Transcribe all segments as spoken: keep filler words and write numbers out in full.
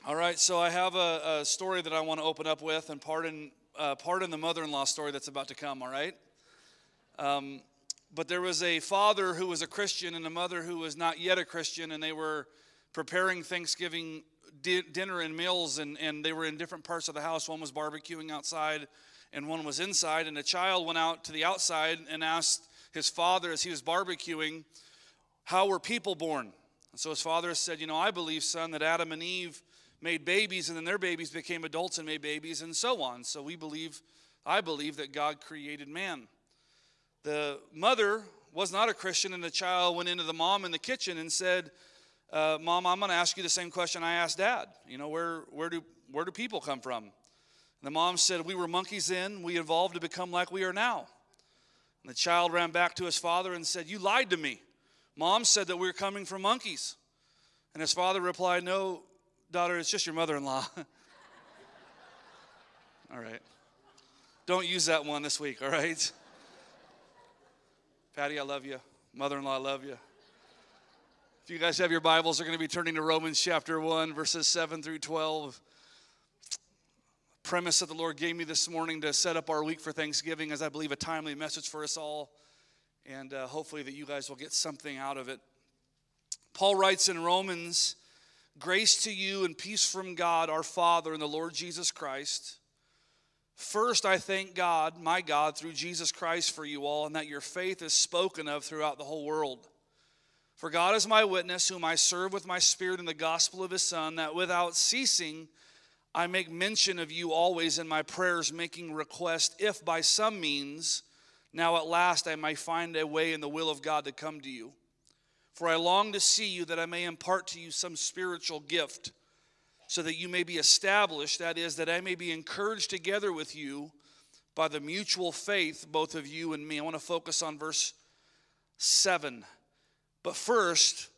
All right, so I have a, a story that I want to open up with, and pardon, uh, pardon the mother-in-law story that's about to come, all right? Um, but there was a father who was a Christian and a mother who was not yet a Christian, and they were preparing Thanksgiving di- dinner and meals, and, and they were in different parts of the house. One was barbecuing outside, and one was inside, and a child went out to the outside and asked his father as he was barbecuing, how were people born? And so his father said, you know, I believe, son, that Adam and Eve made babies, and then their babies became adults and made babies, and so on. So we believe, I believe that God created man. The mother was not a Christian, and the child went into the mom in the kitchen and said, uh, Mom, I'm going to ask you the same question I asked Dad. You know, where, where, do, where do people come from? And the mom said, we were monkeys then, we evolved to become like we are now. And the child ran back to his father and said, you lied to me. Mom said that we were coming from monkeys. And his father replied, no, daughter, it's just your mother-in-law. All right. Don't use that one this week, all right? Patty, I love you. Mother-in-law, I love you. If you guys have your Bibles, they're going to be turning to Romans chapter one, verses seven through twelve. Premise that the Lord gave me this morning to set up our week for Thanksgiving is, I believe, a timely message for us all. And uh, hopefully that you guys will get something out of it. Paul writes in Romans, grace to you and peace from God, our Father, and the Lord Jesus Christ. First, I thank God, my God, through Jesus Christ for you all, and that your faith is spoken of throughout the whole world. For God is my witness, whom I serve with my spirit in the gospel of his Son, that without ceasing I make mention of you always in my prayers, making request, if by some means, now at last I may find a way in the will of God to come to you. For I long to see you, that I may impart to you some spiritual gift, so that you may be established, that is, that I may be encouraged together with you by the mutual faith, both of you and me. I want to focus on verse seven. But first,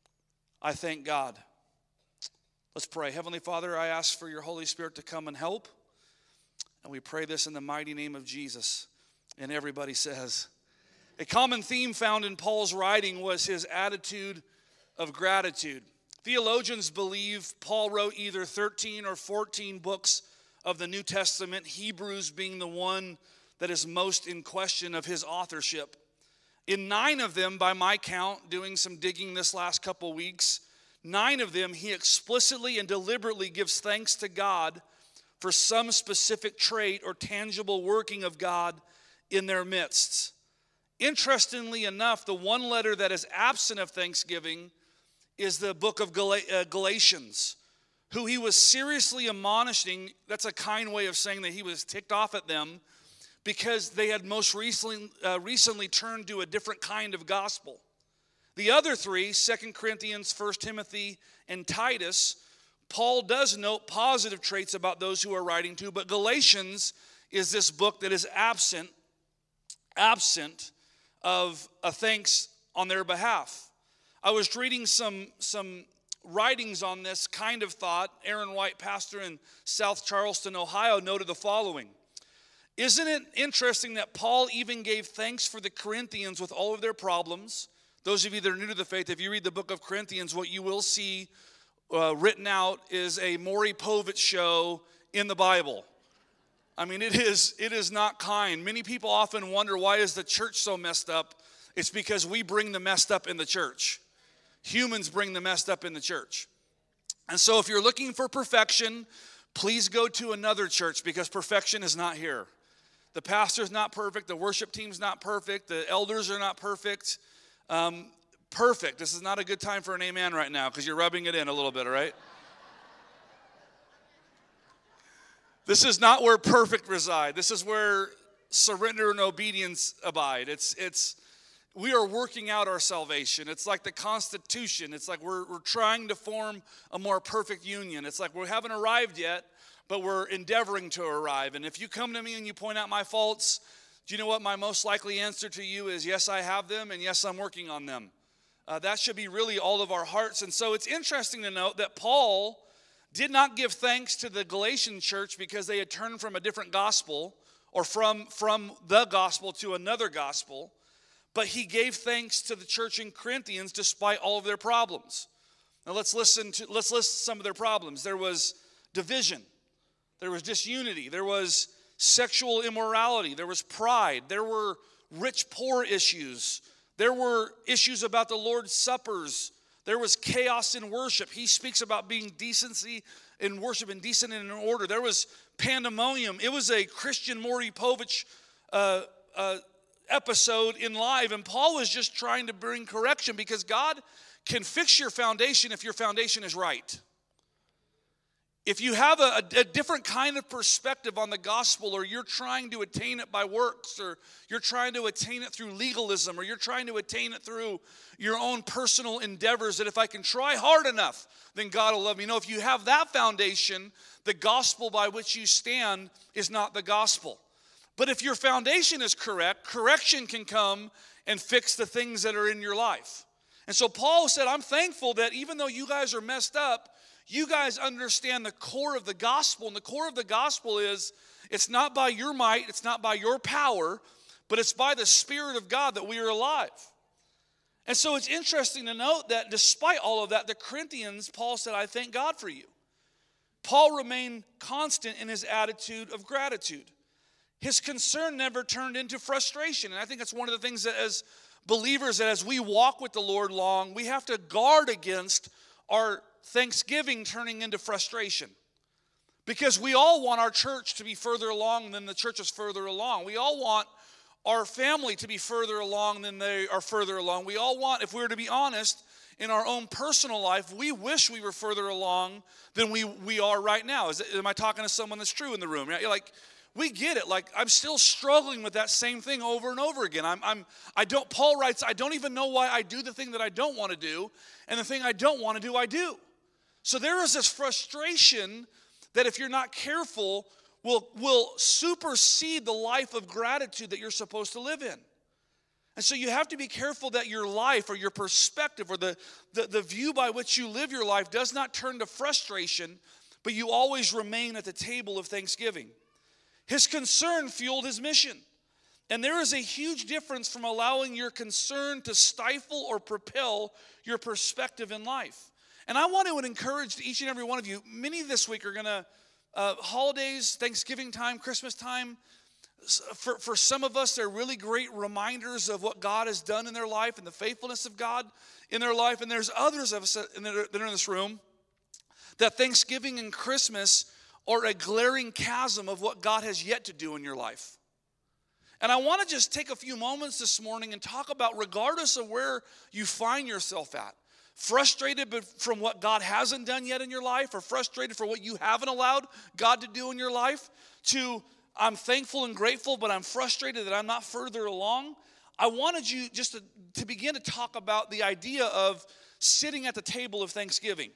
I thank God. Let's pray. Heavenly Father, I ask for your Holy Spirit to come and help. And we pray this in the mighty name of Jesus. And everybody says, a common theme found in Paul's writing was his attitude of gratitude. Theologians believe Paul wrote either thirteen or fourteen books of the New Testament, Hebrews being the one that is most in question of his authorship. In nine of them, by my count, doing some digging this last couple weeks, nine of them he explicitly and deliberately gives thanks to God for some specific trait or tangible working of God in their midst. Interestingly enough, the one letter that is absent of thanksgiving is the book of Gal- uh, Galatians, who he was seriously admonishing. That's a kind way of saying that he was ticked off at them because they had most recently, uh, recently turned to a different kind of gospel. The other three, Second Corinthians, First Timothy, and Titus, Paul does note positive traits about those who are writing to, but Galatians is this book that is absent, absent of a thanks on their behalf. I was reading some, some writings on this kind of thought. Aaron White, pastor in South Charleston, Ohio, noted the following. Isn't it interesting that Paul even gave thanks for the Corinthians with all of their problems? Those of you that are new to the faith, if you read the book of Corinthians, what you will see uh, written out is a Maury Povich show in the Bible. I mean, it is, it is not kind. Many people often wonder, why is the church so messed up? It's because we bring the messed up in the church. Humans bring the messed up in the church. And so if you're looking for perfection, please go to another church, because perfection is not here. The pastor's not perfect. The worship team's not perfect. The elders are not perfect. Um, perfect. This is not a good time for an amen right now, because you're rubbing it in a little bit, all right? This is not where perfect reside. This is where surrender and obedience abide. It's, it's, we are working out our salvation. It's like the Constitution. It's like we're, we're trying to form a more perfect union. It's like we haven't arrived yet, but we're endeavoring to arrive. And if you come to me and you point out my faults, do you know what my most likely answer to you is? Yes, I have them, and yes, I'm working on them. Uh, that should be really all of our hearts. And so it's interesting to note that Paul did not give thanks to the Galatian church because they had turned from a different gospel or from, from the gospel to another gospel, but he gave thanks to the church in Corinthians despite all of their problems. Now let's listen to let's list some of their problems. There was division. There was disunity. There was sexual immorality. There was pride. There were rich-poor issues. There were issues about the Lord's suppers. There was chaos in worship. He speaks about being decency in worship and decent and in order. There was pandemonium. It was a Christian Maury Povich uh, uh, episode in live, and Paul was just trying to bring correction because God can fix your foundation if your foundation is right. If you have a, a different kind of perspective on the gospel, or you're trying to attain it by works, or you're trying to attain it through legalism, or you're trying to attain it through your own personal endeavors, that if I can try hard enough, then God will love me. No, if you have that foundation, the gospel by which you stand is not the gospel. But if your foundation is correct, correction can come and fix the things that are in your life. And so Paul said, I'm thankful that even though you guys are messed up, you guys understand the core of the gospel. And the core of the gospel is, it's not by your might, it's not by your power, but it's by the Spirit of God that we are alive. And so it's interesting to note that despite all of that, the Corinthians, Paul said, I thank God for you. Paul remained constant in his attitude of gratitude. His concern never turned into frustration. And I think that's one of the things that as believers, that as we walk with the Lord long, we have to guard against our thanksgiving turning into frustration. Because we all want our church to be further along than the church is further along. We all want our family to be further along than they are further along. We all want, if we were to be honest, in our own personal life, we wish we were further along than we, we are right now. Is, am I talking to someone that's true in the room? You're like, we get it. Like, I'm still struggling with that same thing over and over again. I'm, I'm, I don't, Paul writes, I don't even know why I do the thing that I don't want to do, and the thing I don't want to do, I do. So there is this frustration that if you're not careful, will, will supersede the life of gratitude that you're supposed to live in. And so you have to be careful that your life or your perspective or the, the, the view by which you live your life does not turn to frustration, but you always remain at the table of thanksgiving. His concern fueled his mission. And there is a huge difference from allowing your concern to stifle or propel your perspective in life. And I want to encourage each and every one of you, many this week are going to, uh, holidays, Thanksgiving time, Christmas time, for, for some of us, they're really great reminders of what God has done in their life and the faithfulness of God in their life. And there's others of us that are in this room that Thanksgiving and Christmas are a glaring chasm of what God has yet to do in your life. And I want to just take a few moments this morning and talk about, regardless of where you find yourself at, frustrated from what God hasn't done yet in your life, or frustrated for what you haven't allowed God to do in your life, to I'm thankful and grateful, but I'm frustrated that I'm not further along. I wanted you just to, to begin to talk about the idea of sitting at the table of thanksgiving.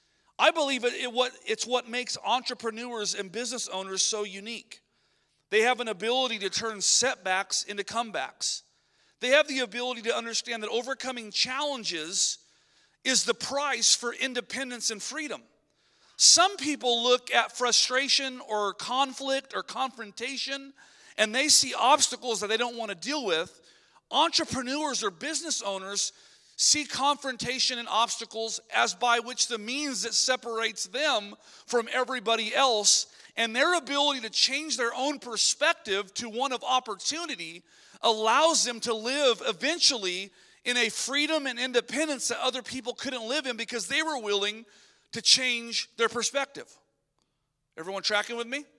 I believe it, it what, it's what makes entrepreneurs and business owners so unique. They have an ability to turn setbacks into comebacks. They have the ability to understand that overcoming challenges is the price for independence and freedom. Some people look at frustration or conflict or confrontation and they see obstacles that they don't want to deal with. Entrepreneurs or business owners see confrontation and obstacles as by which the means that separates them from everybody else, and their ability to change their own perspective to one of opportunity allows them to live eventually in a freedom and independence that other people couldn't live in because they were willing to change their perspective. Everyone tracking with me?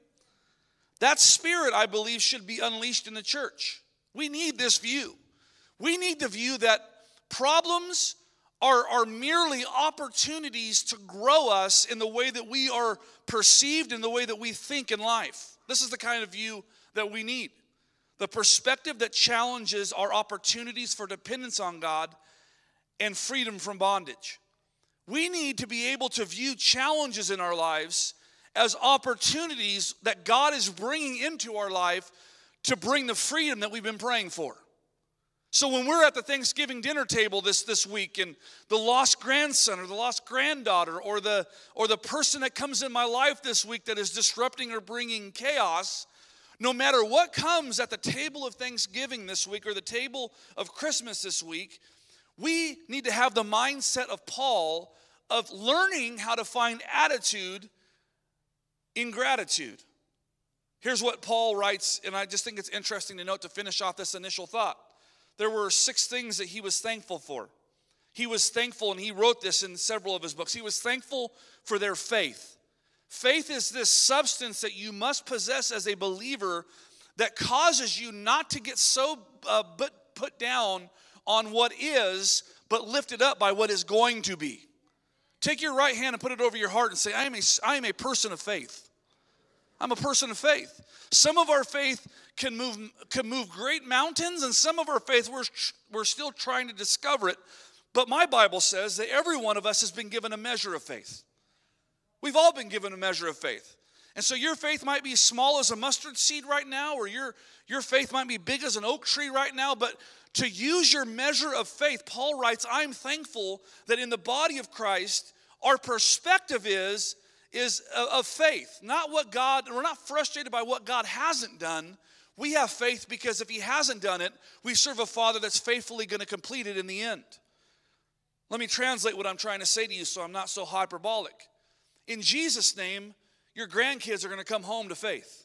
That spirit, I believe, should be unleashed in the church. We need this view. We need the view that problems are, are merely opportunities to grow us in the way that we are perceived, in the way that we think in life. This is the kind of view that we need. The perspective that challenges our opportunities for dependence on God and freedom from bondage. We need to be able to view challenges in our lives as opportunities that God is bringing into our life to bring the freedom that we've been praying for. So when we're at the Thanksgiving dinner table this, this week, and the lost grandson or the lost granddaughter or the, or the person that comes in my life this week that is disrupting or bringing chaos, no matter what comes at the table of Thanksgiving this week or the table of Christmas this week, we need to have the mindset of Paul of learning how to find attitude in gratitude. Here's what Paul writes, and I just think it's interesting to note to finish off this initial thought. There were six things that he was thankful for. He was thankful, and he wrote this in several of his books. He was thankful for their faith. Faith is this substance that you must possess as a believer that causes you not to get so uh, but put down on what is, but lifted up by what is going to be. Take your right hand and put it over your heart and say, I am a, I am a person of faith. I'm a person of faith. Some of our faith can move, can move great mountains, and some of our faith, we're, we're still trying to discover it. But my Bible says that every one of us has been given a measure of faith. We've all been given a measure of faith. And so your faith might be small as a mustard seed right now, or your, your faith might be big as an oak tree right now, but to use your measure of faith, Paul writes, I'm thankful that in the body of Christ, our perspective is, is of faith. Not what God, we're not frustrated by what God hasn't done. We have faith because if he hasn't done it, we serve a Father that's faithfully going to complete it in the end. Let me translate what I'm trying to say to you so I'm not so hyperbolic. In Jesus' name, your grandkids are going to come home to faith.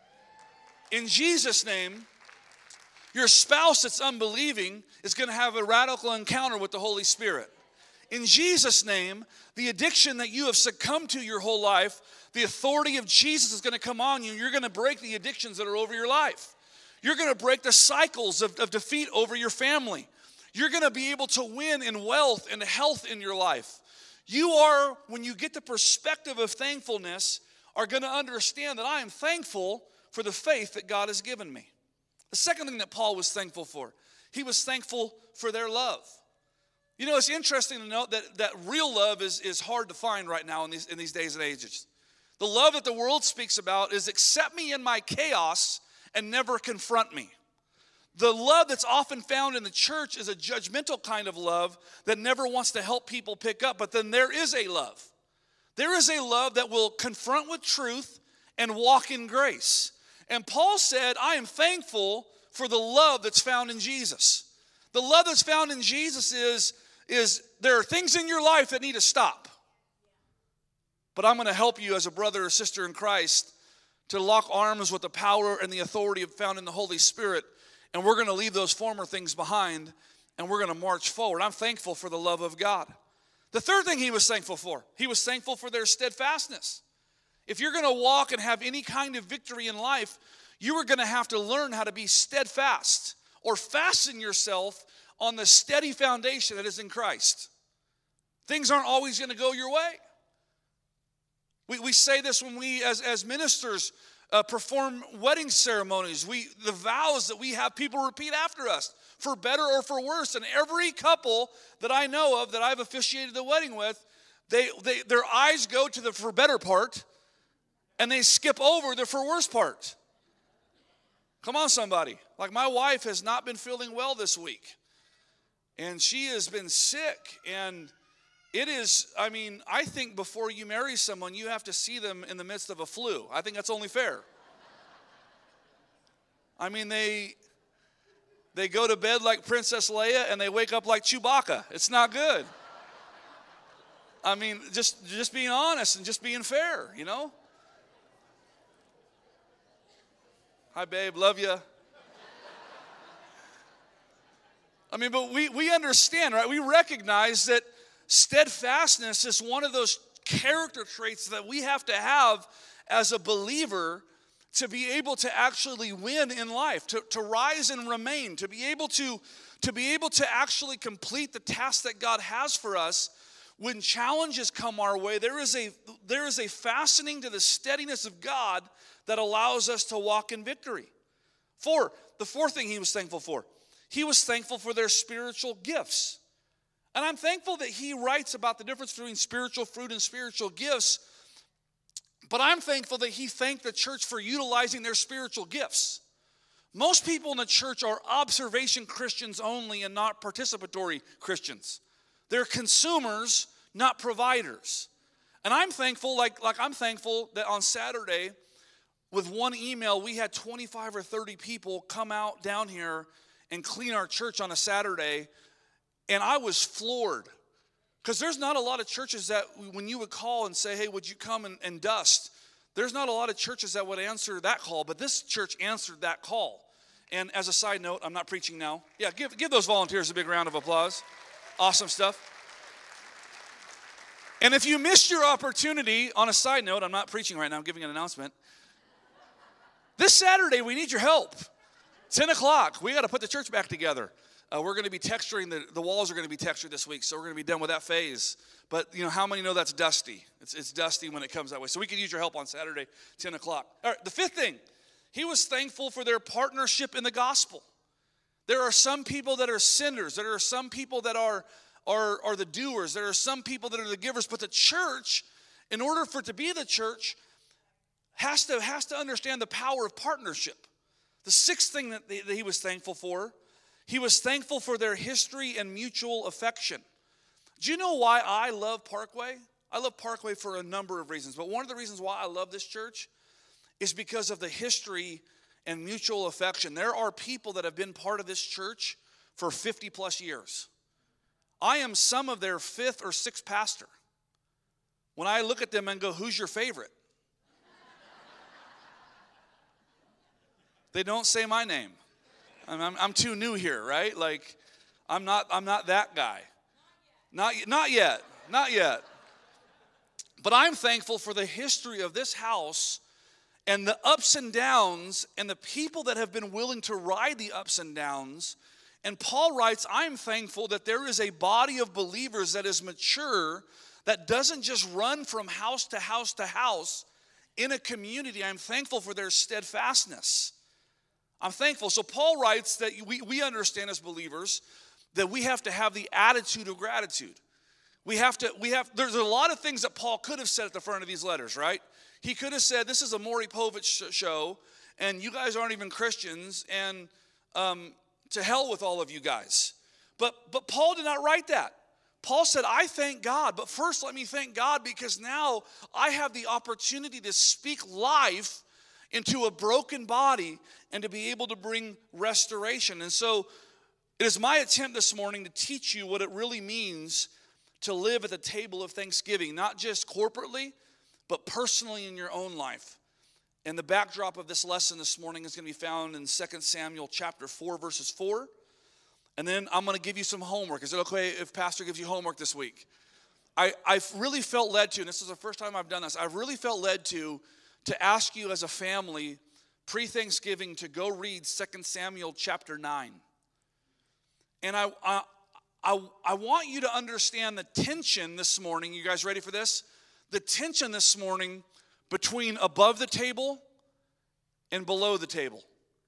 In Jesus' name, your spouse that's unbelieving is going to have a radical encounter with the Holy Spirit. In Jesus' name, the addiction that you have succumbed to your whole life, the authority of Jesus is going to come on you, and you're going to break the addictions that are over your life. You're going to break the cycles of, of defeat over your family. You're going to be able to win in wealth and health in your life. You are, when you get the perspective of thankfulness, are going to understand that I am thankful for the faith that God has given me. The second thing that Paul was thankful for, he was thankful for their love. You know, it's interesting to note that, that real love is, is hard to find right now in these, in these days and ages. The love that the world speaks about is accept me in my chaos and never confront me. The love that's often found in the church is a judgmental kind of love that never wants to help people pick up. But then there is a love. There is a love that will confront with truth and walk in grace. And Paul said, I am thankful for the love that's found in Jesus. The love that's found in Jesus is, is there are things in your life that need to stop. But I'm going to help you as a brother or sister in Christ to lock arms with the power and the authority found in the Holy Spirit. And we're going to leave those former things behind, and we're going to march forward. I'm thankful for the love of God. The third thing he was thankful for, he was thankful for their steadfastness. If you're going to walk and have any kind of victory in life, you are going to have to learn how to be steadfast or fasten yourself on the steady foundation that is in Christ. Things aren't always going to go your way. We, we say this when we, as, as ministers, Uh, perform wedding ceremonies. We, the vows that we have people repeat after us, for better or for worse. And every couple that I know of that I've officiated the wedding with, they, they their eyes go to the for better part, and they skip over the for worse part. Come on, somebody. Like my wife has not been feeling well this week, and she has been sick. And it is, I mean, I think before you marry someone, you have to see them in the midst of a flu. I think that's only fair. I mean, they they go to bed like Princess Leia and they wake up like Chewbacca. It's not good. I mean, just, just being honest and just being fair, you know? Hi, babe, love you. I mean, but we, we understand, right? We recognize that steadfastness is one of those character traits that we have to have as a believer to be able to actually win in life, to, to rise and remain, to be able to, to be able to actually complete the task that God has for us. When challenges come our way, there is a, there is a fastening to the steadiness of God that allows us to walk in victory. Four, the fourth thing he was thankful for, he was thankful for their spiritual gifts. And I'm thankful that he writes about the difference between spiritual fruit and spiritual gifts. But I'm thankful that he thanked the church for utilizing their spiritual gifts. Most people in the church are observation Christians only and not participatory Christians. They're consumers, not providers. And I'm thankful, like, like I'm thankful that on Saturday, with one email, we had twenty-five or thirty people come out down here and clean our church on a Saturday. And I was floored Because there's not a lot of churches that when you would call and say, hey, would you come and, and dust? There's not a lot of churches that would answer that call, but this church answered that call. And as a side note, I'm not preaching now. Yeah, give, give those volunteers a big round of applause. Awesome stuff. And if you missed your opportunity, on a side note, I'm not preaching right now, I'm giving an announcement. This Saturday, we need your help. ten o'clock, we got to put the church back together. Uh, we're going to be texturing, the, the walls are going to be textured this week, so we're going to be done with that phase. But, you know, how many know that's dusty? It's, it's dusty when it comes that way. So we can use your help on Saturday, ten o'clock. All right, the fifth thing, he was thankful for their partnership in the gospel. There are some people that are sinners. There are some people that are, are, are the doers. There are some people that are the givers. But the church, in order for it to be the church, has to, has to understand the power of partnership. The sixth thing that, they, that he was thankful for, he was thankful for their history and mutual affection. Do you know why I love Parkway? I love Parkway for a number of reasons. But one of the reasons why I love this church is because of the history and mutual affection. There are people that have been part of this church for fifty plus years. I am some of their fifth or sixth pastor. When I look at them and go, who's your favorite? They don't say my name. I'm, I'm, I'm too new here, right? Like, I'm not, I'm not that guy. Not, not yet, not yet. But I'm thankful for the history of this house and the ups and downs and the people that have been willing to ride the ups and downs. And Paul writes, I'm thankful that there is a body of believers that is mature, that doesn't just run from house to house to house in a community. I'm thankful for their steadfastness. I'm thankful. So Paul writes that we, we understand as believers that we have to have the attitude of gratitude. We have to, we have, there's a lot of things that Paul could have said at the front of these letters, right? He could have said, this is a Maury Povich show, and you guys aren't even Christians, and um, to hell with all of you guys. But, but Paul did not write that. Paul said, I thank God, but first let me thank God because now I have the opportunity to speak life into a broken body and to be able to bring restoration. And so it is my attempt this morning to teach you what it really means to live at the table of Thanksgiving, not just corporately, but personally in your own life. And the backdrop of this lesson this morning is going to be found in Second Samuel chapter four, verses four. And then I'm going to give you some homework. Is it okay if Pastor gives you homework this week? I, I've really felt led to, and this is the first time I've done this, I've really felt led to, to ask you as a family pre-Thanksgiving to go read Second Samuel chapter nine. And I, I, I, I want you to understand the tension this morning. You guys ready for this? The tension this morning between above the table and below the table.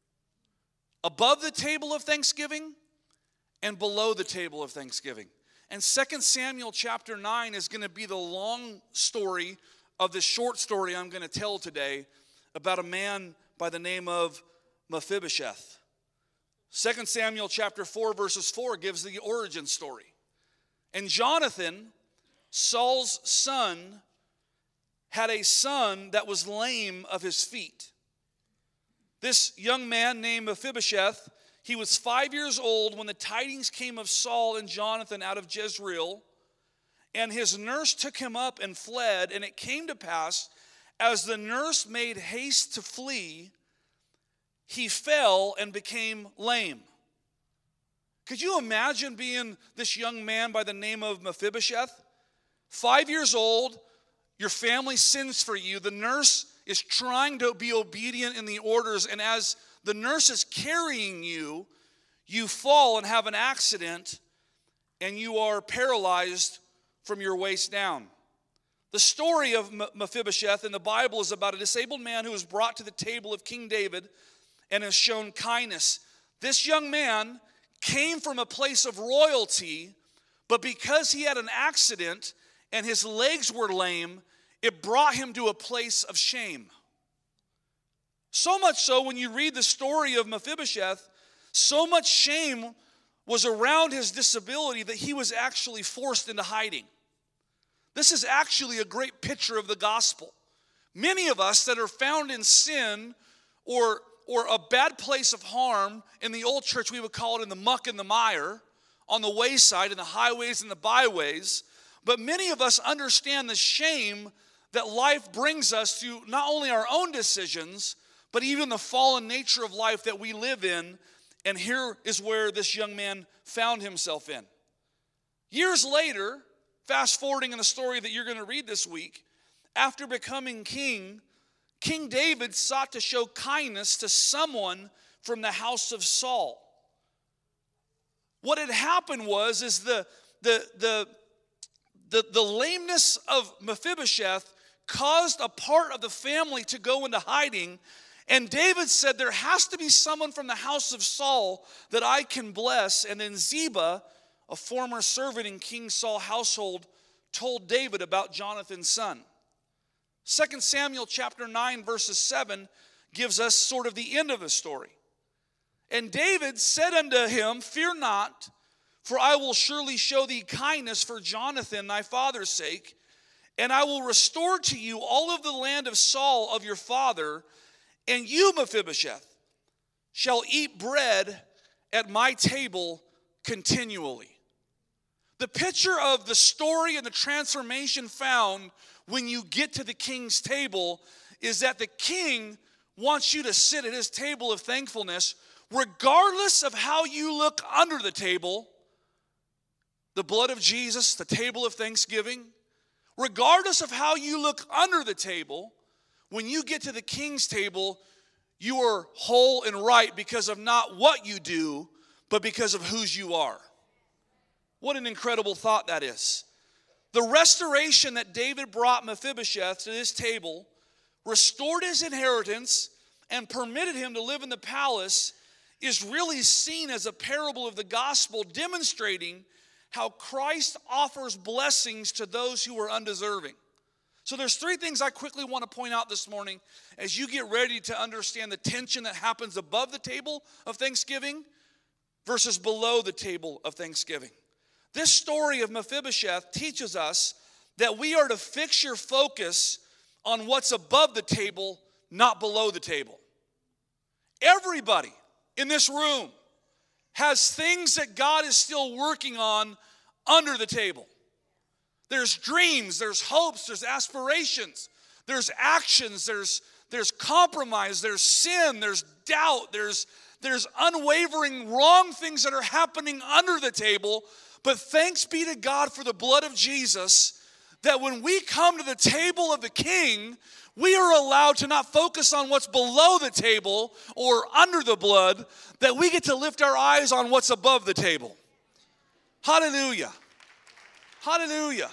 Above the table of Thanksgiving and below the table of Thanksgiving. And Second Samuel chapter nine is going to be the long story of the short story I'm going to tell today about a man by the name of Mephibosheth. Second Samuel chapter four, verses four gives the origin story. And Jonathan, Saul's son, had a son that was lame of his feet. This young man named Mephibosheth, he was five years old when the tidings came of Saul and Jonathan out of Jezreel, and his nurse took him up and fled, and it came to pass, as the nurse made haste to flee, he fell and became lame. Could you imagine being this young man by the name of Mephibosheth? Five years old, your family sends for you. The nurse is trying to be obedient in the orders, and as the nurse is carrying you, you fall and have an accident, and you are paralyzed from your waist down. The story of Mephibosheth in the Bible is about a disabled man who was brought to the table of King David and has shown kindness. This young man came from a place of royalty, but because he had an accident and his legs were lame, it brought him to a place of shame. So much so, when you read the story of Mephibosheth, so much shame was around his disability that he was actually forced into hiding. This is actually a great picture of the gospel. Many of us that are found in sin or, or a bad place of harm, in the old church we would call it in the muck and the mire, on the wayside, in the highways and the byways, But many of us understand the shame that life brings us through not only our own decisions, but even the fallen nature of life that we live in. And here is where this young man found himself in. Years later, fast forwarding in the story that you're going to read this week, after becoming king, King David sought to show kindness to someone from the house of Saul. What had happened was is the, the, the, the, the lameness of Mephibosheth caused a part of the family to go into hiding. And David said, there has to be someone from the house of Saul that I can bless. And then Ziba, a former servant in King Saul's household, told David about Jonathan's son. Second Samuel chapter nine verses seven gives us sort of the end of the story. And David said unto him, fear not, for I will surely show thee kindness for Jonathan thy father's sake, and I will restore to you all of the land of Saul of your father, and you, Mephibosheth, shall eat bread at my table continually. The picture of the story and the transformation found when you get to the king's table is that the king wants you to sit at his table of thankfulness, regardless of how you look under the table, the blood of Jesus, the table of thanksgiving, regardless of how you look under the table, when you get to the king's table, you are whole and right because of not what you do, but because of whose you are. What an incredible thought that is. The restoration that David brought Mephibosheth to this table restored his inheritance and permitted him to live in the palace is really seen as a parable of the gospel, demonstrating how Christ offers blessings to those who are undeserving. So there's three things I quickly want to point out this morning as you get ready to understand the tension that happens above the table of Thanksgiving versus below the table of Thanksgiving. This story of Mephibosheth teaches us that we are to fix your focus on what's above the table, not below the table. Everybody in this room has things that God is still working on under the table. There's dreams, there's hopes, there's aspirations, there's actions, there's, there's compromise, there's sin, there's doubt, there's, there's unwavering wrong things that are happening under the table. But thanks be to God for the blood of Jesus, that when we come to the table of the King, we are allowed to not focus on what's below the table or under the blood, that we get to lift our eyes on what's above the table. Hallelujah. Hallelujah.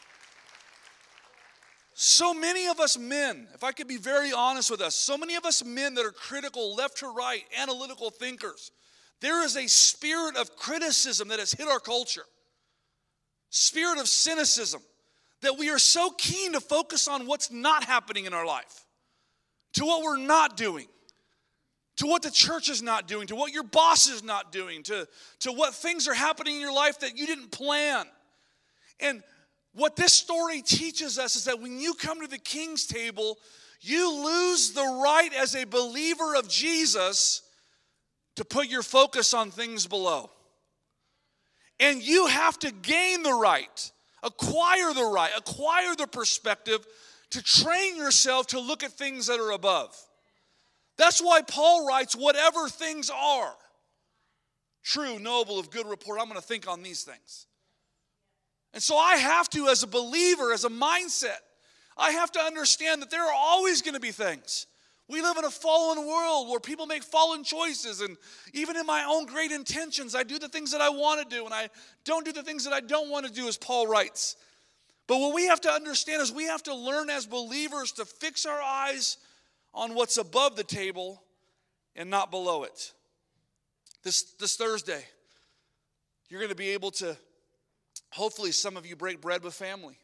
So many of us men, if I could be very honest with us, so many of us men that are critical, left to right, analytical thinkers, there is a spirit of criticism that has hit our culture. Spirit of cynicism, that we are so keen to focus on what's not happening in our life, to what we're not doing, to what the church is not doing, to what your boss is not doing, to, to what things are happening in your life that you didn't plan. And what this story teaches us is that when you come to the King's table, you lose the right as a believer of Jesus to put your focus on things below. And you have to gain the right, acquire the right, acquire the perspective to train yourself to look at things that are above. That's why Paul writes, whatever things are true, noble, of good report, I'm going to think on these things. And so I have to, as a believer, as a mindset, I have to understand that there are always going to be things. We live in a fallen world where people make fallen choices, and even in my own great intentions, I do the things that I want to do, and I don't do the things that I don't want to do, as Paul writes. But what we have to understand is we have to learn as believers to fix our eyes on what's above the table and not below it. This, this Thursday, you're going to be able to, hopefully some of you break bread with family.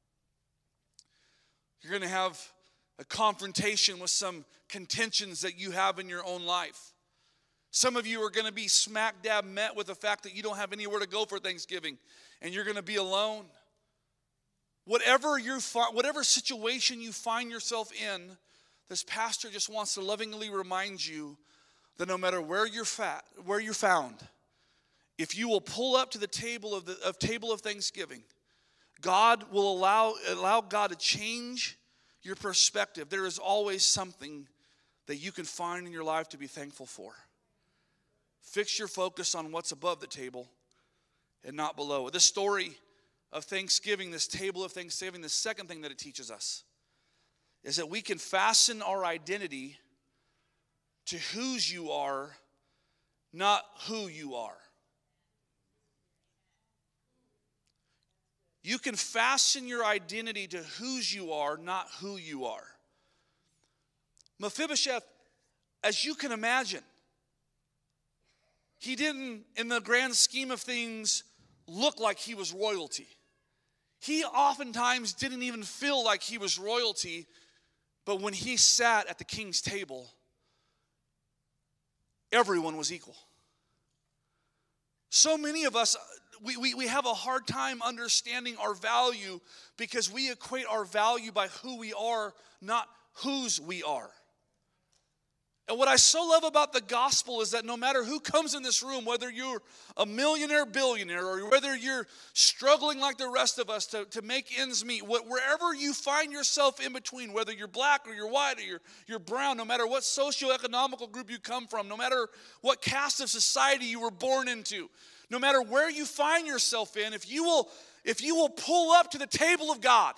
You're going to have a confrontation with some contentions that you have in your own life. Some of you are going to be smack dab met with the fact that you don't have anywhere to go for Thanksgiving and you're going to be alone. Whatever you whatever situation you find yourself in, this pastor just wants to lovingly remind you that no matter where you're fat, where you're found, if you will pull up to the table of the of table of Thanksgiving, God will allow, allow God to change your perspective. There is always something that you can find in your life to be thankful for. Fix your focus on what's above the table and not below it. This story of Thanksgiving, this table of Thanksgiving, the second thing that it teaches us is that we can fasten our identity to whose you are, not who you are. You can fasten your identity to whose you are, not who you are. Mephibosheth, as you can imagine, he didn't, in the grand scheme of things, look like he was royalty. He oftentimes didn't even feel like he was royalty, but when he sat at the king's table, everyone was equal. So many of us, we, we, we have a hard time understanding our value because we equate our value by who we are, not whose we are. And what I so love about the gospel is that no matter who comes in this room, whether you're a millionaire, billionaire, or whether you're struggling like the rest of us to, to make ends meet, wherever you find yourself in between, whether you're black or you're white or you're, you're brown, no matter what socioeconomical group you come from, no matter what caste of society you were born into, no matter where you find yourself in, if you will, if you will pull up to the table of God,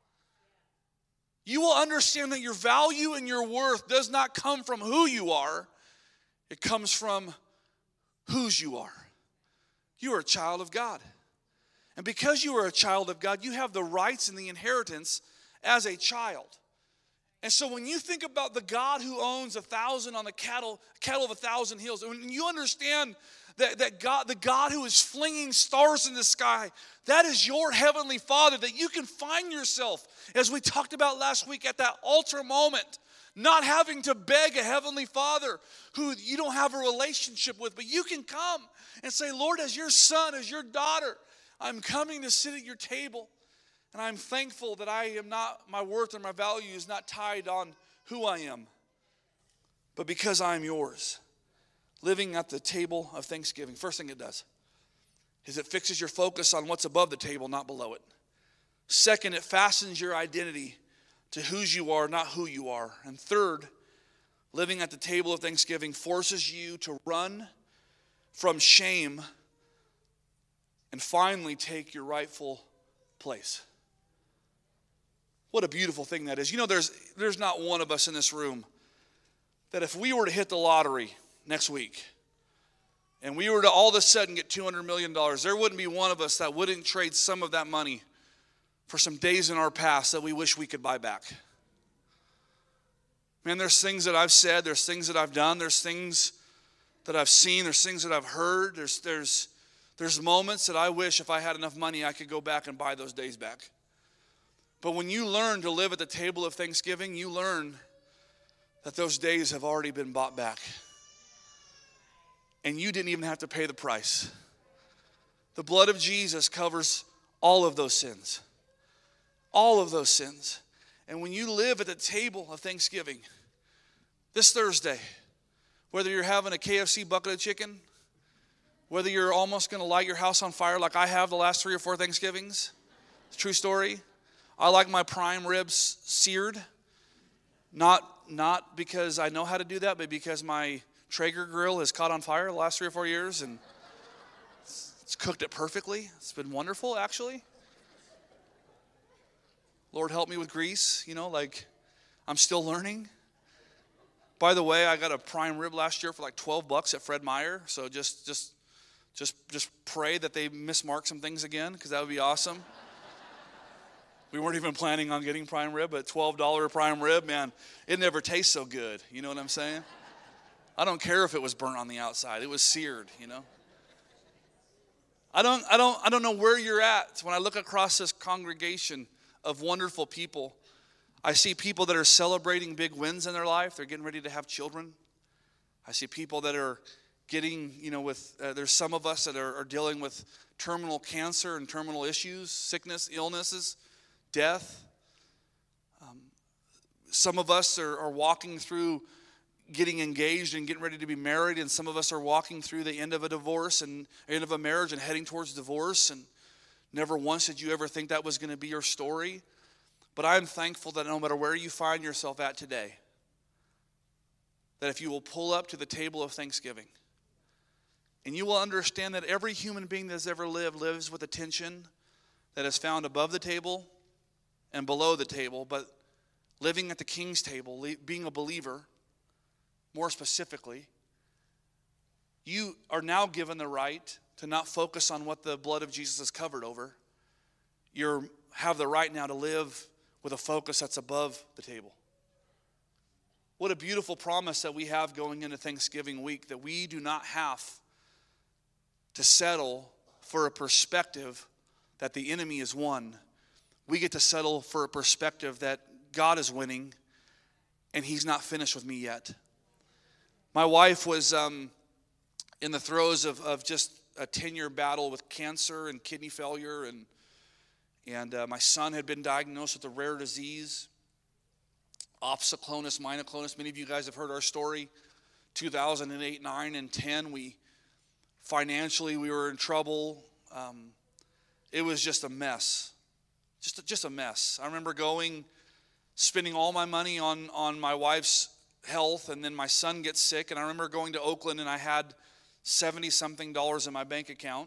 you will understand that your value and your worth does not come from who you are. It comes from whose you are. You are a child of God. And because you are a child of God, you have the rights and the inheritance as a child. And so when you think about the God who owns a thousand on the cattle, cattle of a thousand hills, and when you understand that, that God, the God who is flinging stars in the sky, that is your heavenly Father, that you can find yourself, as we talked about last week, at that altar moment, not having to beg a heavenly Father who you don't have a relationship with, but you can come and say, Lord, as your son, as your daughter, I'm coming to sit at your table, and I'm thankful that I am not, my worth or my value is not tied on who I am, but because I am yours. Living at the table of Thanksgiving, first thing it does is it fixes your focus on what's above the table, not below it. Second, it fastens your identity to whose you are, not who you are. And third, living at the table of Thanksgiving forces you to run from shame and finally take your rightful place. What a beautiful thing that is. You know, there's, there's not one of us in this room that if we were to hit the lottery next week, and we were to all of a sudden get two hundred million dollars, there wouldn't be one of us that wouldn't trade some of that money for some days in our past that we wish we could buy back. Man, there's things that I've said, there's things that I've done, there's things that I've seen, there's things that I've heard, there's, there's, there's moments that I wish if I had enough money I could go back and buy those days back. But when you learn to live at the table of Thanksgiving, you learn that those days have already been bought back. And you didn't even have to pay the price. The blood of Jesus covers all of those sins. All of those sins. And when you live at the table of Thanksgiving, this Thursday, whether you're having a K F C bucket of chicken, whether you're almost going to light your house on fire like I have the last three or four Thanksgivings, it's a true story. I like my prime ribs seared, not, not because I know how to do that, but because my Traeger grill has caught on fire the last three or four years, and it's, it's cooked it perfectly. It's been wonderful, actually. Lord, help me with grease, you know, like I'm still learning. By the way, I got a prime rib last year for like twelve bucks at Fred Meyer, so just just just just pray that they mismark some things again, because that would be awesome. We weren't even planning on getting prime rib, but twelve dollars prime rib, man, it never tastes so good. You know what I'm saying? I don't care if it was burnt on the outside. It was seared, you know. I don't, I don't, I don't know where you're at. When I look across this congregation of wonderful people, I see people that are celebrating big wins in their life. They're getting ready to have children. I see people that are getting, you know, with, uh, there's some of us that are, are dealing with terminal cancer and terminal issues, sickness, illnesses, death. Um, some of us are, are walking through getting engaged and getting ready to be married, and some of us are walking through the end of a divorce and end of a marriage and heading towards divorce. And Never once did you ever think that was going to be your story. But I'm thankful that no matter where you find yourself at today, that if you will pull up to the table of thanksgiving, and you will understand that every human being that has ever lived lives with a tension that is found above the table and below the table, but living at the King's table, being a believer, more specifically, you are now given the right to not focus on what the blood of Jesus has covered over. You have the right now to live with a focus that's above the table. What a beautiful promise that we have going into Thanksgiving week, that we do not have to settle for a perspective that the enemy is won. We get to settle for a perspective that God is winning and he's not finished with me yet. My wife was um, in the throes of, of just a ten-year battle with cancer and kidney failure, and, and uh, my son had been diagnosed with a rare disease, opsoclonus, myoclonus. Many of you guys have heard our story. two thousand eight, nine, and ten, we financially we were in trouble. Um, it was just a mess, just just a mess. I remember going, spending all my money on on my wife's health, and then my son gets sick, and I remember going to Oakland, and I had seventy something dollars in my bank account,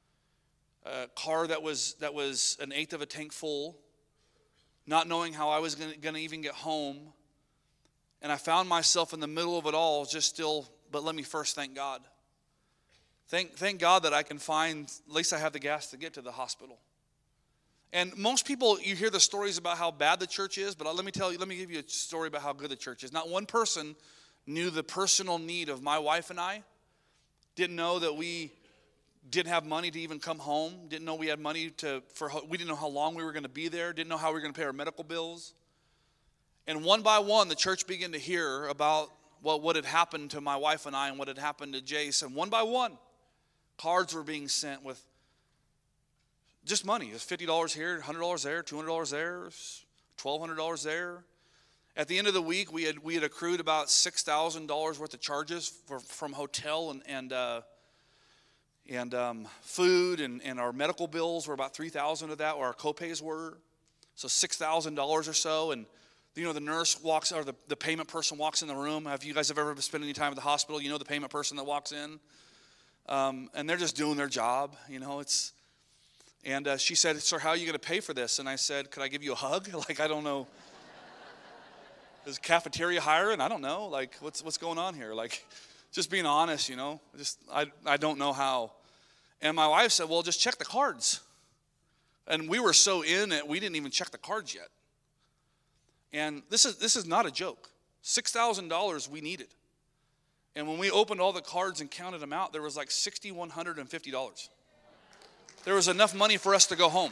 a car that was that was an eighth of a tank full, not knowing how I was going to even get home. And I found myself in the middle of it all, just still, but let me first thank God. Thank, thank God that I can find, at least I have the gas to get to the hospital. And most people, you hear the stories about how bad the church is, but let me tell you, let me give you a story about how good the church is. Not one person knew the personal need of my wife and I. Didn't know that we didn't have money to even come home. Didn't know we had money to, for, we didn't know how long we were going to be there. Didn't know how we were going to pay our medical bills. And one by one, the church began to hear about what, what had happened to my wife and I and what had happened to Jace. And one by one, cards were being sent with just money. It was fifty dollars here, one hundred dollars there, two hundred dollars there, twelve hundred dollars there. At the end of the week, we had we had accrued about six thousand dollars worth of charges for, from hotel and and uh, and um, food, and, and our medical bills were about three thousand dollars of that, or our copays were. So six thousand dollars or so. And you know, the nurse walks, or the, the payment person walks in the room. Have you guys have ever spent any time at the hospital? You know the payment person that walks in. Um, and they're just doing their job, you know, it's, and uh, she said, sir, how are you going to pay for this? And I said, could I give you a hug? Like, I don't know. Is cafeteria hiring? I don't know. Like, what's what's going on here? Like, just being honest, you know, just, I, I don't know how. And my wife said, well, just check the cards. And we were so in it, we didn't even check the cards yet. And this is this is not a joke. six thousand dollars we needed. And when we opened all the cards and counted them out, there was like six thousand one hundred fifty dollars. There was enough money for us to go home.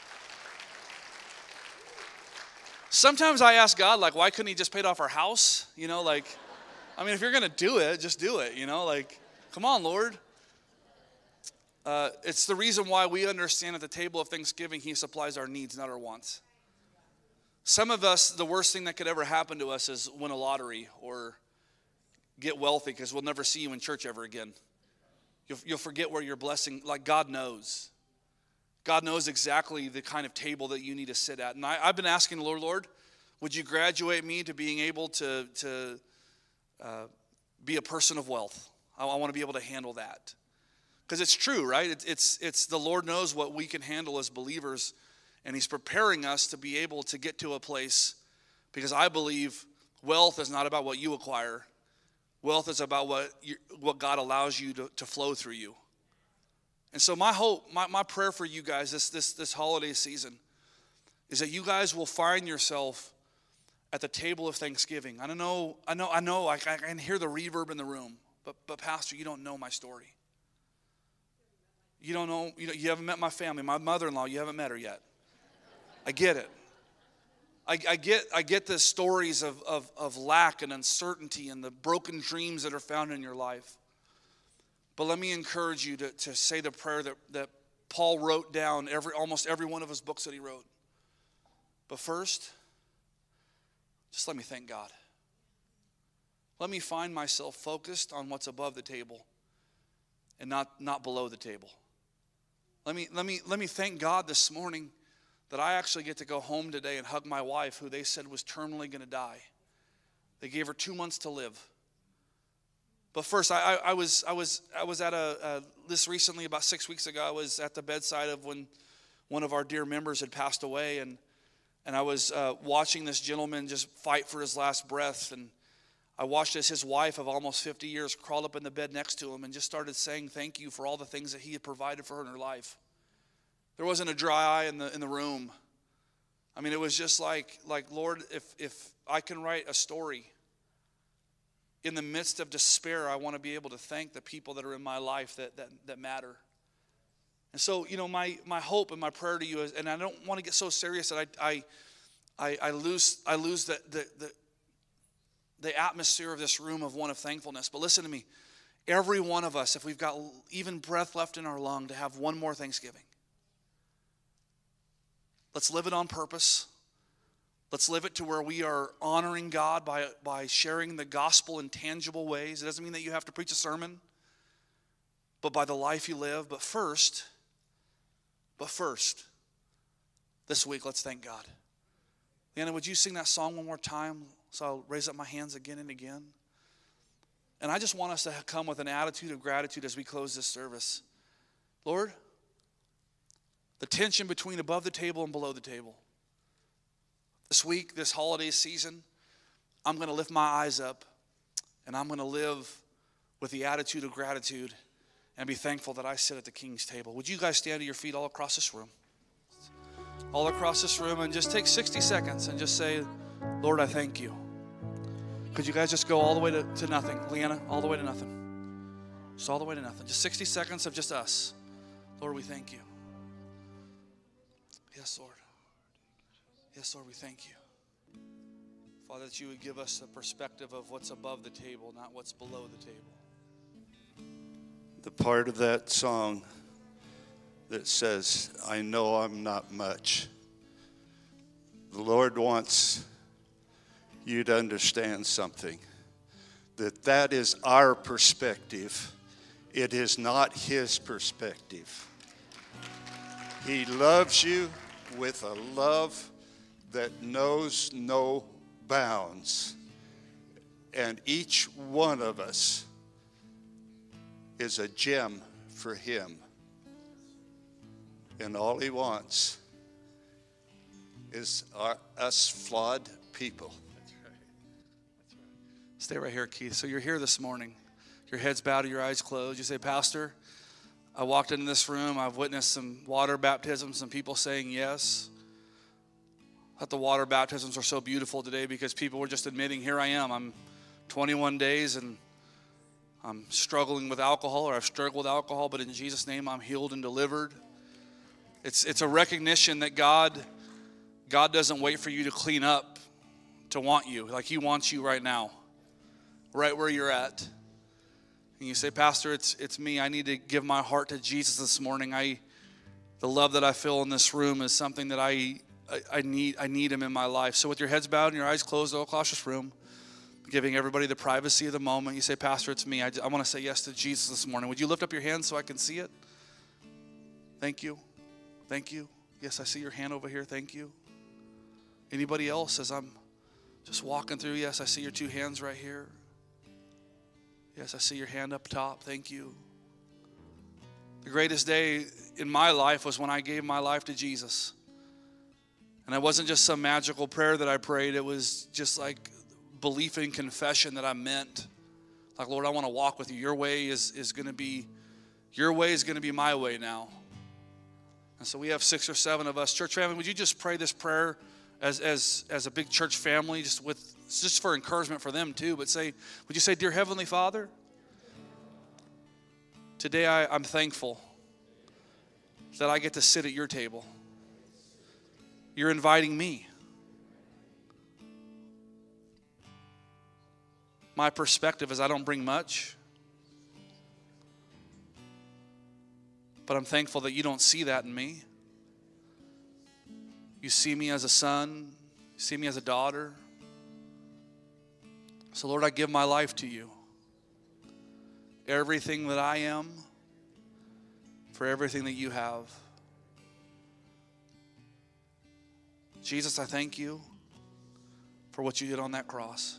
Sometimes I ask God, like, why couldn't he just paid off our house? You know, like, I mean, if you're going to do it, just do it, you know, like, come on, Lord. Uh, it's the reason why we understand at the table of Thanksgiving, he supplies our needs, not our wants. Some of us, the worst thing that could ever happen to us is win a lottery or get wealthy, because we'll never see you in church ever again. You'll, you'll forget where your blessing, like God knows. God knows exactly the kind of table that you need to sit at. And I, I've been asking the Lord, Lord, would you graduate me to being able to, to uh, be a person of wealth? I, I want to be able to handle that. Because it's true, right? It's, it's, it's the Lord knows what we can handle as believers, and he's preparing us to be able to get to a place, because I believe wealth is not about what you acquire. Wealth is about what you, what God allows you to, to flow through you. And so my hope, my, my prayer for you guys this, this, this holiday season is that you guys will find yourself at the table of Thanksgiving. I don't know, I know, I know, I, I can hear the reverb in the room, but, but Pastor, you don't know my story. You don't know, you know, you haven't met my family. My mother-in-law, you haven't met her yet. I get it. I, I get I get the stories of, of, of lack and uncertainty and the broken dreams that are found in your life. But let me encourage you to, to say the prayer that, that Paul wrote down every almost every one of his books that he wrote. But first, just let me thank God. Let me find myself focused on what's above the table and not, not below the table. Let me, let me, let me thank God this morning that I actually get to go home today and hug my wife, who they said was terminally going to die. They gave her two months to live. But first, I, I, I was I was I was at a, a this recently about six weeks ago. I was at the bedside of when one of our dear members had passed away, and and I was uh, watching this gentleman just fight for his last breath. And I watched as his wife of almost fifty years crawled up in the bed next to him and just started saying thank you for all the things that he had provided for her in her life. There wasn't a dry eye in the in the room. I mean, it was just like like Lord, if if I can write a story. In the midst of despair, I want to be able to thank the people that are in my life that that, that matter. And so, you know, my my hope and my prayer to you is, and I don't want to get so serious that I I I, I lose I lose the, the the the atmosphere of this room of one of thankfulness. But listen to me, every one of us, if we've got even breath left in our lung, to have one more Thanksgiving. Let's live it on purpose. Let's live it to where we are honoring God by, by sharing the gospel in tangible ways. It doesn't mean that you have to preach a sermon, but by the life you live. But first, but first, this week, let's thank God. Leanna, would you sing that song one more time? So I'll raise up my hands again and again. And I just want us to come with an attitude of gratitude as we close this service. Lord, the tension between above the table and below the table. This week, this holiday season, I'm going to lift my eyes up and I'm going to live with the attitude of gratitude and be thankful that I sit at the King's table. Would you guys stand to your feet all across this room? All across this room, and just take sixty seconds and just say, Lord, I thank you. Could you guys just go all the way to, to nothing? Leanna, all the way to nothing. Just all the way to nothing. Just sixty seconds of just us. Lord, we thank you. Yes, Lord. Yes, Lord, we thank you. Father, that you would give us a perspective of what's above the table, not what's below the table. The part of that song that says, I know I'm not much. The Lord wants you to understand something, that that is our perspective. It is not his perspective. He loves you with a love that knows no bounds. And each one of us is a gem for him. And all he wants is our, us flawed people. That's right. That's right. Stay right here, Keith. So you're here this morning. Your head's bowed, your eyes closed. You say, Pastor, I walked into this room. I've witnessed some water baptisms, some people saying yes. I thought the water baptisms were so beautiful today because people were just admitting, here I am. I'm twenty-one days and I'm struggling with alcohol, or I've struggled with alcohol, but in Jesus' name I'm healed and delivered. It's it's a recognition that God, God doesn't wait for you to clean up to want you. Like he wants you right now, right where you're at. And you say, Pastor, it's it's me. I need to give my heart to Jesus this morning. I, the love that I feel in this room is something that I, I, I need I need him in my life. So with your heads bowed and your eyes closed all across this room, giving everybody the privacy of the moment, you say, Pastor, it's me. I, I want to say yes to Jesus this morning. Would you lift up your hand so I can see it? Thank you. Thank you. Yes, I see your hand over here. Thank you. Anybody else as I'm just walking through? Yes, I see your two hands right here. Yes, I see your hand up top. Thank you. The greatest day in my life was when I gave my life to Jesus. And it wasn't just some magical prayer that I prayed. It was just like belief and confession that I meant. Like, Lord, I want to walk with you. Your way is, is going to be, your way is going to be my way now. And so we have six or seven of us. Church family, would you just pray this prayer as as as a big church family, just with just for encouragement for them too, but say, would you say, Dear Heavenly Father, today I, I'm thankful that I get to sit at your table. You're inviting me. My perspective is I don't bring much, but I'm thankful that you don't see that in me. You see me as a son. You see me as a daughter. So, Lord, I give my life to you. Everything that I am, for everything that you have. Jesus, I thank you for what you did on that cross.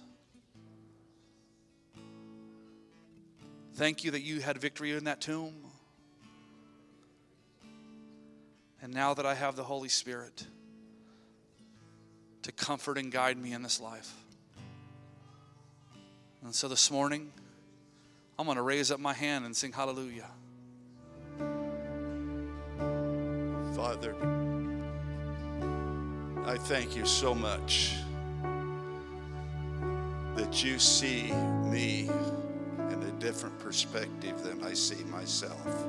Thank you that you had victory in that tomb. And now that I have the Holy Spirit to comfort and guide me in this life. And so this morning, I'm going to raise up my hand and sing hallelujah. Father, I thank you so much that you see me in a different perspective than I see myself.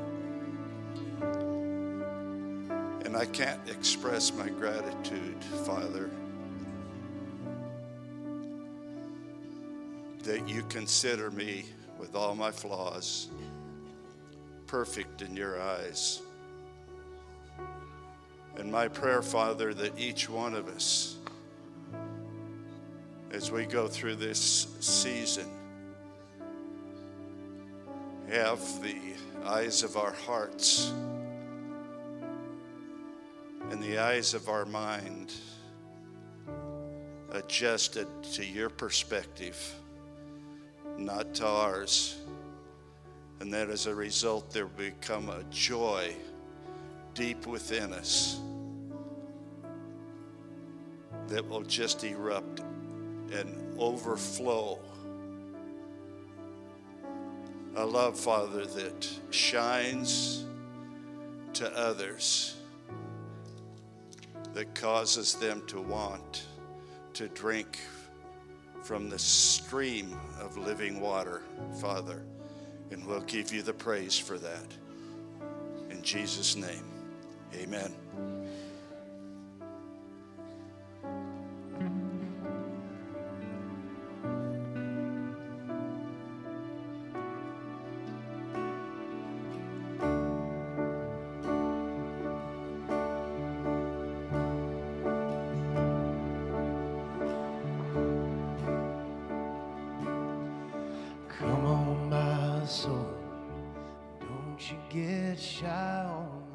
And I can't express my gratitude, Father, that you consider me with all my flaws perfect in your eyes. And my prayer, Father, that each one of us, as we go through this season, have the eyes of our hearts and the eyes of our mind adjusted to your perspective, not to ours. And that as a result, there will become a joy deep within us that will just erupt and overflow. A love, Father, that shines to others, that causes them to want to drink from the stream of living water, Father. And we'll give you the praise for that. In Jesus' name, amen. Come on, my soul, don't you get shy on